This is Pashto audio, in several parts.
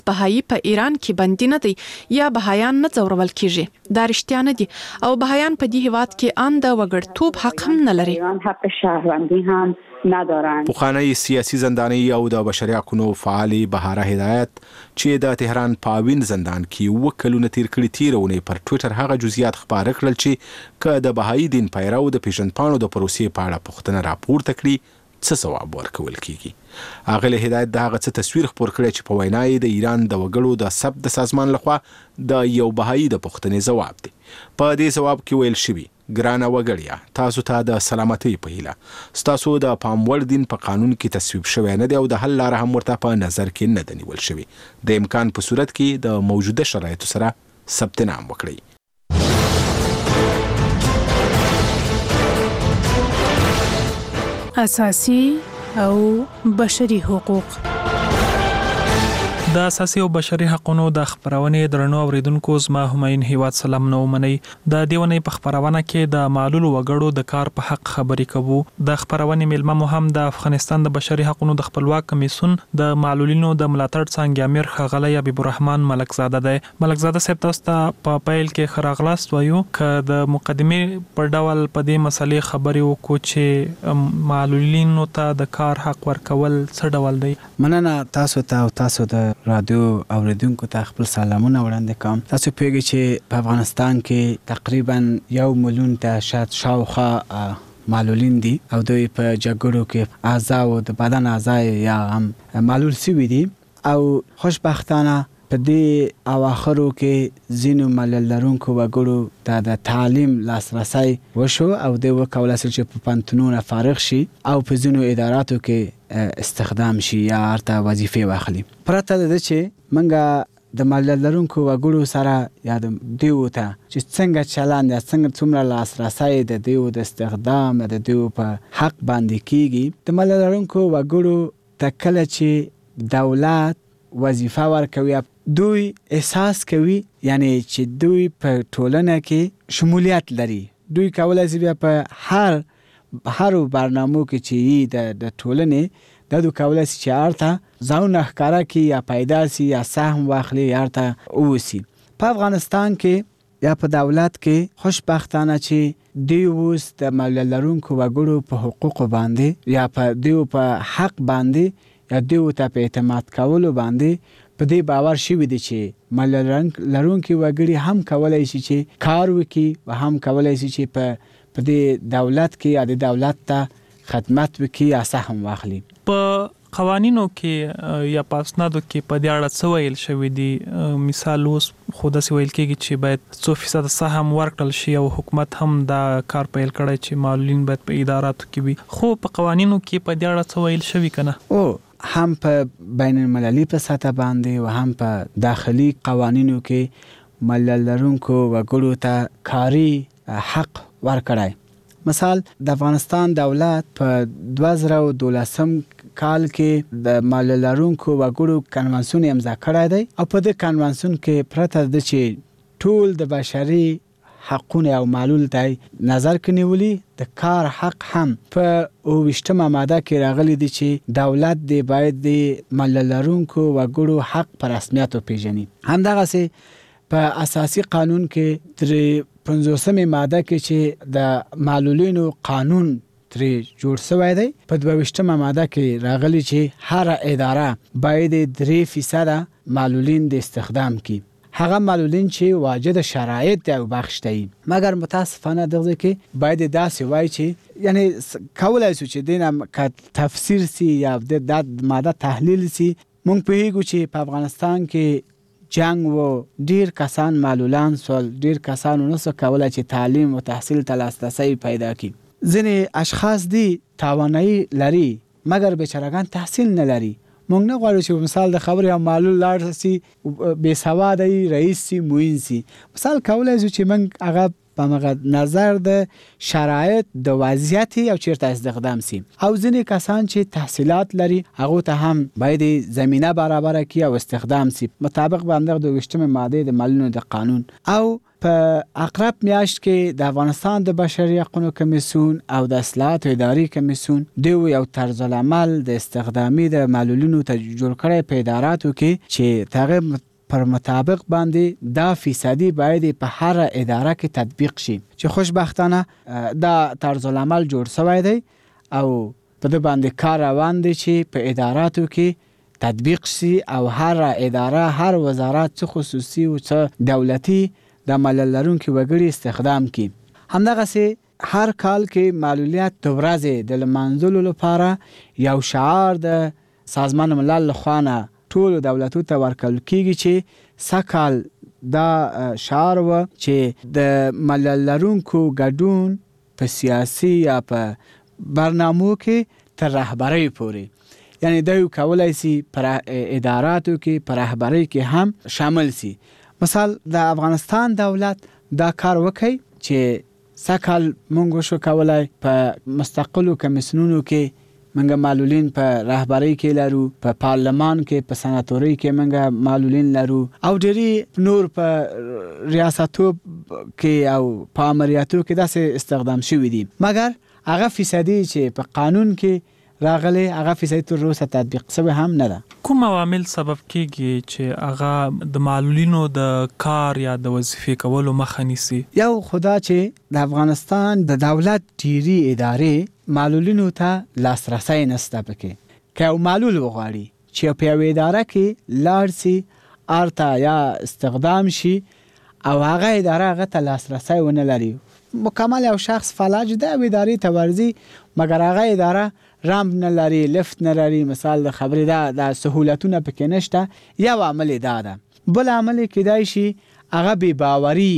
بهایی په ایران کې بندي نه دی یا بهایان نه ځورول کیږي دا رښتیا نه دي او بهایان په دې هیواد کې ان د وګړتوب حق هم نه لري. ایران حق شهروندی هم ندارن. پخوانی سیاسي زنداني او د بشري حقوقو فعال بهاره هدایت چې د تهران پاوین زندان کې وکلونه تیر کړي تیرونه پر ټوئیټر هغه جزئیات خبره کړل چې ک د بهایی دین پیرو د پیژندپاڼو د پروسې په اړه پوښتنه راپورته کړي څه ثواب ورکول کیږي. هغه له هدایت د هغه څه تصویر خبر کړی چې په وینای د ایران د وګړو د ثبت د سازمان لخوا د یو بهایی د پوښتنې ځواب دی. په دې ځواب کې ویل شوی ګرانه وګړیا تاسو ته د سلامتۍ په هیله ستاسو د پاموړ دین په قانون کې تصویب شوی نه دی او د حل لاره هم ورته په نظر کې نه ده نیول شوی. د امکان په صورت کې د موجوده شرایطو سره ثبت نام وکړئ. اساسي او بشري حقوق. د اساسي او بشري حقوقو د خبرونې درنو اوریدونکو زما هماین هیواد سلام نو منی د دیونې په خبرونه کې د معلول وګړو د کار په حق خبري کوو. د خبرونې ملما مهم د افغانستان د بشري حقوقو د خپلواک کمیسیون د معلولینو د ملاتړ څنګه امیر خغلی حبیب الرحمن ملکزاده دی. ملکزاده صاحب تاسو ته په پایل کې خراغلاست وایو ک د مقدمه پر ډول په دې مسلې خبري وکړو چې معلولینو ته د کار حق ورکول څه ډول دی. مننه تاسو ته او تاسو د رادیو اوریدونکو ته خپل سلامونه وړاندې کوم. تاسو پیږئ چې په افغانستان کې تقریبا 1 ملیون ته شاوخوا معلولین دي او دوی په جګړو کې اعضاء او د بدن اعضاء یا هم معلول شوي دي او خوشبختانه په دې اواخرو کې ځینو معلول لرونکو وګړو ته د تعلیم لاسرسی وشو او دوی وکولای شي چې په پوهنتونونو فارغ شي او په ځینو اداراتو کې استخدام شي یا ارته وظیفه واخلي. پرته د چې منګه د معلول لرونکو وګړو سره یا د دیو ته چې څنګه چلند یا څنګه څومره لاسرسی د دیو د استخدام د دیو په حق باندې کیږي. د معلول لرونکو وګړو ته کله چې دولت وظیفه ورکوي دوی احساس کوي یعنی چې دوی په ټولنه کې شمولیت لري. دوی کولای شي په هر برنامه کې چې د ټولنې د دوی کولای شي چې ارته ځاونه ښکارا کې یا پیدا سي یا سهم واخلي یا ارته اوسي. په افغانستان کې یا په دولت کې خوشبختانه چې دوی اوس د معلول لرونکو وګړو په حقوق باندې یا په دوی په حق باندې یا دوی ته په اعتماد کولو باندې په دې باور شوی دی چې معلول لرونکي وګړي هم کولای شي چې کار وکړي او هم کولای شي چې په دې دولت کې یا د دولت ته خدمت وکړي یا سهم واخلي. په قوانینو کې یا پاسنادو کې په دې اړه څه ویل شوی دی؟ مثال اوس خو داسې ویل کېږي چې باید 100% سهم ورکړل شي او حکومت هم دا کار پیل کړی چې معلولین باید په اداراتو کې وي. خو په قوانینو کې په دې اړه څه ویل شوی کنه؟ هم په بین المللي په سطح باندې او هم په داخلي قوانینو کې معلول لرونکو وګړو ته کاري حق ورکړی. مثال د افغانستان دولت په 2012 کال کې د معلول لرونکو وګړو کنوانسیون امضا کړی دی او په دې کنوانسیون کې پرته د چې ټول د بشري حقونه او معلول ته نظر کې نیولي د کار حق هم په 28مه ماده کې راغلي دي چې دولت دی باید د معلول لرونکو وګړو حق په رسمیت وپیژني. همدغسې په اساسي قانون کې تر 50مه ماده کې چې د معلولینو قانون ترې جوړ شوی دی په 22مه ماده کې راغلي چې هر اداره باید 3% معلولین د استخدام کی. هغه معلولین چې واجد شرایط او بخش دي مګر متاسفانه دغه کې باید داسې وای چې یعنی کولای شو چې دینه تفسیر سی یا د ماده تحلیل سی. مونږ په هیڅ چې په افغانستان کې جنگ و ډیر کسان معلولان سول ډیر کسان نو څه کولای چې تعلیم او تحصیل ته لاسرسی پیدا کړي. ځینې اشخاص دي توانایی لري مګر بیچارهګان تحصیل نه لري. مونږ نه غواړو چې مثال د خبرې او معلول لاړ سي بې سواده رئیس سي موین سي. مثال کولای شو چې مونږ هغه په مغه نظر د شرایط د وضعیت او چیرته استخدام سي. او ځینې کسان چې تحصیلات لري هغه ته هم باید زمينه برابر کړي او استخدام سي مطابق باندې د 20 ماده د معلولینو د قانون. او په اقرب میاشت کې د افغانستان د بشري حقوقو کمیسیون او د اصلاحات اداري کمیسیون د یو طرز العمل د استخدامي د معلولینو ته جوړ کړی په اداراتو کې چې تغیر پر مطابق باندې دا فیصدي باید په هر اداره کې تطبیق شي چې خوشبختانه دا طرز العمل جوړ شوی دی او په دې باندې کار روان دی چې په اداراتو کې تطبیق شي او هر اداره هر وزارت څه خصوصي او څه دولتي د معلول لرونکو وګړي استخدام کړي. همدغه هر کال کې معلولیت د ورځې د لمانځلو لپاره یو شعار د سازمان ملل لخوا ټول دولتونو ته ورکول کیږي چې سکال دا شعار و چې د معلول لرونکو ګډون په سیاسي یا په برنامو کې تر رهبرۍ پورې یعنی دا کولای شي پر اداراتو کې پر رهبرۍ کې هم شامل شي. مثال د افغانستان دولت دا کار وکړي چې سکال مونږ شو کولای په مستقلو کمیسیونونو کې منګه معلولین په رهبرۍ کې لرو، په پارلمان کې په سناتورۍ کې منګه معلولین لرو او ډېری نور په ریاستو کې او په امریاتو کې داسې استخدام شوي دي، مګر هغه فیصدي چې په قانون کې راغلي هغه فیصدي تر اوسه تطبیق شوی هم نه ده. کوم عوامل سبب کیږي چې هغه د معلولینو د کار یا د وظیفې کولو مخه نیسي؟ یو خدا چې د افغانستان د دولت ډېری ادارې معلولینو ته لاسرسی نشته پکې. که یو معلول وغواړي چې په یوه اداره کې لاړ شي ارته یا استخدام شي او هغه اداره هغه ته لاسرسی ونه لري، مکمل یو شخص فلج ده او ادارې ته ورځي مګر هغه اداره رامپ نه لري، لفت نه لري، مثال د خبرې ده د سهولتونه پکې نشته، یو عمل دا ده. بل عمل کېدای شي هغه بې باوري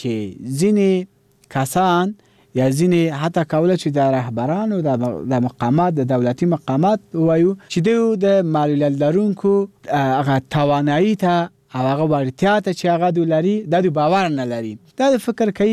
چې ځینې کسان یا ځینې حتی کوله چې د رهبرانو د مقامات د دولتي مقامات وایو چې دوی د معلولیت لرونکو هغه توانایي ته او هغه وړتیا ته چې هغه دوی لري دا دوی باور نه لري. دا د فکر کوي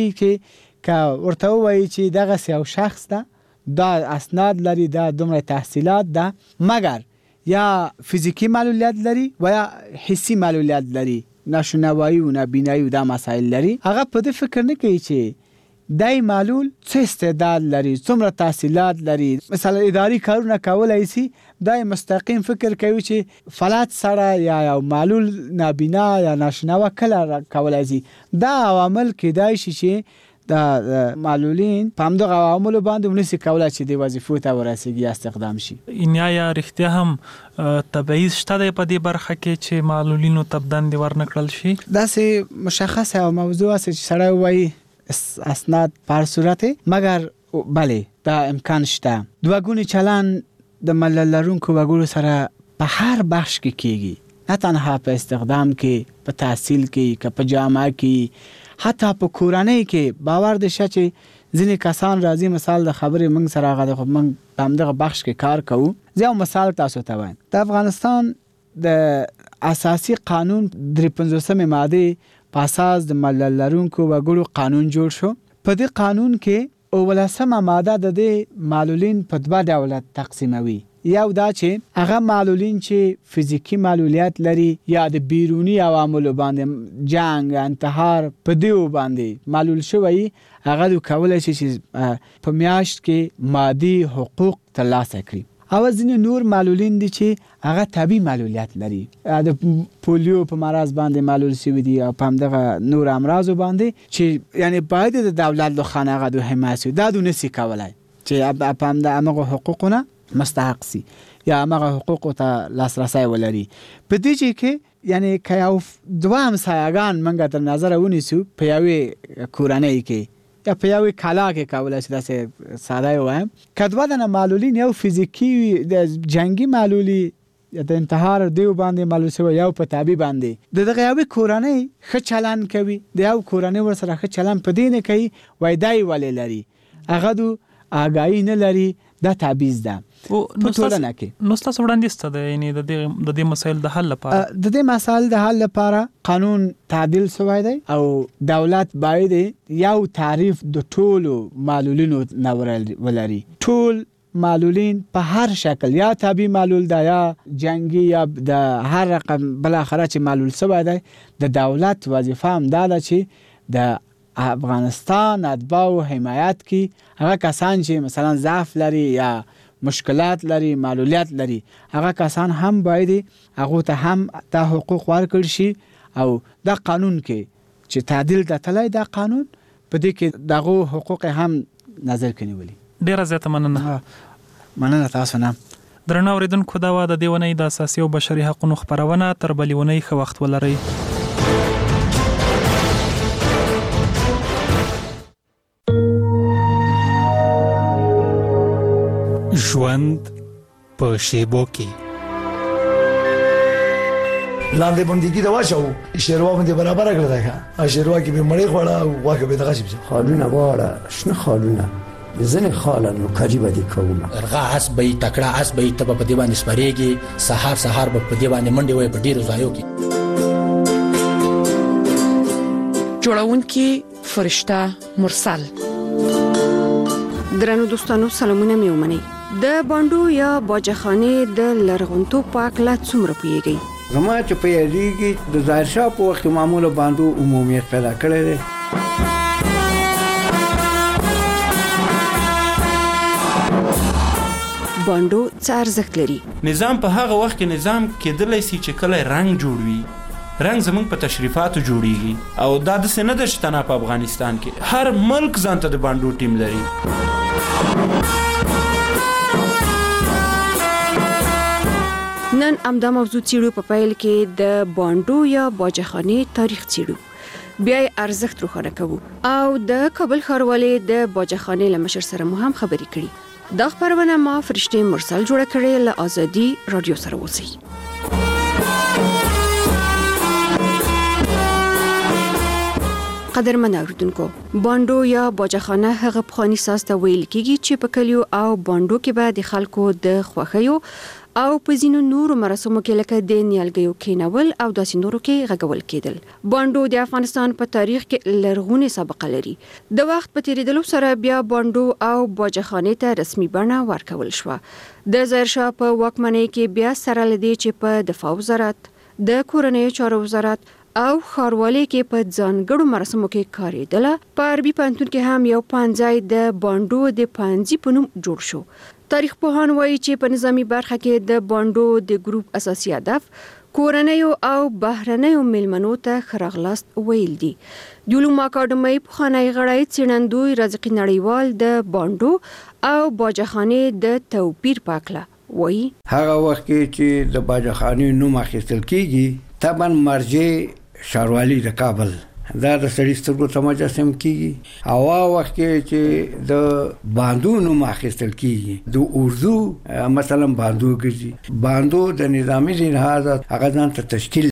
که ورته ووایي چې دغسې یو شخص ده، دا اسناد لري، دا دومره تحصیلات ده، مګر یا فیزیکی معلولیت لري و یا حسی معلولیت لري، ناشنوایی و نابینایی و دا مسائل لري، هغه په دې فکر نه کوي چې دای معلول څه استعداد لري، څومره تحصیلات لري. مثلا اداري کارونه کولای شي، دای مستقیم فکر کوي چې فلات سره یا یو معلول نابینا یا ناشنوا کله کولای شي. دا عوامل کېدای شي چې د معلولین په همدغه عواملو باندې ونسي کولای چې د وظیفو ته ورسیږي استخدام شي. یا رښتیا هم تبعیض شته دی په دې برخه کې چې معلولینو ته دندې ورنکړل شي؟ داسې مشخصه یو موضوع است چې سړی وایي اسناد پر صورت، مگر بله دا امکان شته. دوگونی چلن د معلول لرونکو وګړو سره په هر بخش کې کیږي، نه تنها په استخدام کې، په تحصیل کې، که په جامعه کې، حتی په کورنۍ کې. باور دې شه چې ځینې کسان راځي، مثال د خبرې موږ سره هغه د موږ په همدغه بخش کې کار کوو. زه یو مثال تاسو ته وایم. د افغانستان د اساسي قانون 53 ماده په اساس د معلول لرونکو وګړو قانون جوړ شو. په دې قانون کې 19 ماده د دې معلولین په دوه ډوله تقسیموي. یو دا چې هغه معلولین چې فزیکی معلولیت لري یا د بیرونی عواملو باندې جنگ، انتحار په دیو باندې معلول شوی، هغه کولای شي چې په میاشت کې مادي حقوق ترلاسه کړي. او ځینې نور معلولین دي چې هغه طبیعي معلولیت لري، د پولیو په مرض باندې معلول شوي دي او په همدغه نور امراضو باندې چې یعنی باید د دولت لخوا هغه دوی حمایت شي. دا دوی نشي کولی چې په همدغه حقوقونه مستحق سي یا هغه حقوقو ته لاسرسی ولري. په دې کې یعنی که یو دوه همسایه‌ګان موږ تر نظره ونیسو په یوې کورنۍ کې یا په یوې کلا کې کولای شي، داسې ساده وایم، که دوه دنه معلولین یو فزیکي د جنگي معلولي د انتحار دیو باندې معلول شوی، یو په طبي باندې، دغه یوې کورنۍ ښه چلند کوي، د یو کورنۍ ورسره ښه چلند په دې نه کوي وای دای ولې لري، هغه دو آګاهي نه لري، دا تبعیض ده. په ټولنه کې. نو تاسو وړاندیز ته د یعنی د دې مسایل د حل لپاره د دې مسایل د حل لپاره قانون تعدیل شوی دی او دولت باید یو تعریف د ټولو معلولینو ولري. ټول معلولین په هر شکل یا طبي معلول ده یا جنگي یا د هر رقم بل اخره چې معلول شوی دی د دولت وظیفه هم ده چې د افغانستان اتباع حمایت کی هغه کسان چې مثلا ضعف لري یا مشکلات لري معلولیت لري هغه کسان هم باید هغه ته هم د حقوق ورکړي شي او د قانون کې چې تعدیل د تلای د قانون په دې کې دغه حقوق هم نظر کې نیولي. ډیره زیاته مننه تاسو نه. درنو اوریدونکو دا د دې ونې د اساسي او بشري حقوقو خبرونه تر بلې ونې ښه وخت ولرئ. ژوند په شیبو کې لاندې باندې دا واچو شیروا باندې برابر کړل دا شیروا کې به مړې خوړه او واکه به دغه شي خالونه واړه شنه خالونه زنه خالن کاری بدی کوم ارغا اس به تکړه اس به تب په دی باندې سپریږي سحر به په دی باندې منډي وي په ډیرو ځایو کې جوړونکي فرشته مرسل. درنو دوستانو سلامونه مې ومنئ. د باندو یا باجخانه د لرغونتوب په اړه څومره پوهیږئ؟ زما چې په یادېږي د ظاهر شاه په وخت معموله باندو عمومیت پیدا کړی دی. باندو څه ارزښت لري؟ نظام په هغه وخت کې نظام کېدلی سي چې کله رنګ جوړوي. رنګ زمونږ په تشریفاتو جوړیږي او دا د سینه د شتنا په افغانستان کې هر ملک ځانته د باندو ټیم لري. نن امدا موضوع چیرو په پیل کې د باندو یا باجخانه تاریخ چیرو بیا ارزښت روښانه کوو او د کابل ښاروالۍ د باجخانه لمشر سره مو هم خبرې کړې. دا خبرونه ما فرشته مرسل جوړه کړې له ازادي رادیو سره اوسئ. قدرمن اوریدونکو، باندو یا باجخانه هغه پخوانی ساز ته ویل کیږي چې په کلیو او باندو کې به د خلکو د خوښیو او په ځینو نورو مراسمو کې لکه د نیالګیو کینول او داسې نورو کې غږول کېدل. باندو د افغانستان په تاریخ کې لرغونې سابقه لري. د وخت په تیریدلو سره بیا باندو او باجخانه ته رسمي بڼه ورکول شوه. د ظاهر شاه په واکمنۍ کې بیا سره لدی چې په دفاع وزارت، د کورنیو چارو وزارت او ښاروالۍ کې په ځانګړو مراسمو کې کارېدله. په عربي پوهنتون کې هم یو پوهنځی د باندو د پوهنځي په نوم جوړ شو. تاریخ پوهان وایي چې په نظامی برخه کې د باندو د ګروپ اساسي هدف کورنیو او بهرنیو ملمنو ته خراغلاست ویل دي. د علومو اکاډمۍ پخوانی غړی څېړندوی رزقي نړیوال د باندو او باجخانه د توپیر په اړه وایي. هغه وخت کې چې د باجخانه نوم اخیستل کیږي طبعا مرجع ښاروالۍ د کابل دا د سړي سترګو ته مجسم کیږي. او هغه وخت کې چې د باندو نوم اخیستل کیږي د اردو مثلا باندو ګرځي. باندو د نظامی لحاظ هغه ځان ته تشکیل